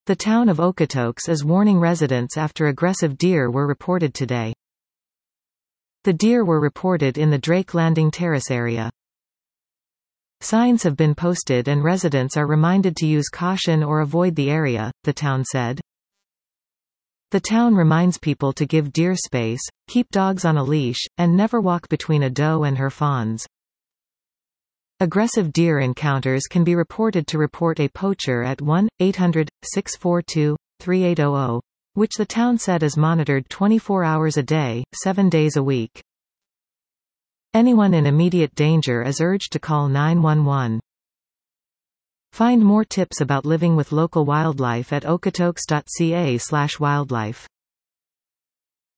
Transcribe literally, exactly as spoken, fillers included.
The town of Okotoks is warning residents after aggressive deer were reported today. The deer were reported in the Drake Landing Terrace area. Signs have been posted and residents are reminded to use caution or avoid the area, the town said. The town reminds people to give deer space, keep dogs on a leash, and never walk between a doe and her fawns. Aggressive deer encounters can be reported to report a poacher at one eight hundred, six four two, three eight zero zero, which the town said is monitored twenty-four hours a day, seven days a week. Anyone in immediate danger is urged to call nine one one. Find more tips about living with local wildlife at okotoks dot c a slash wildlife.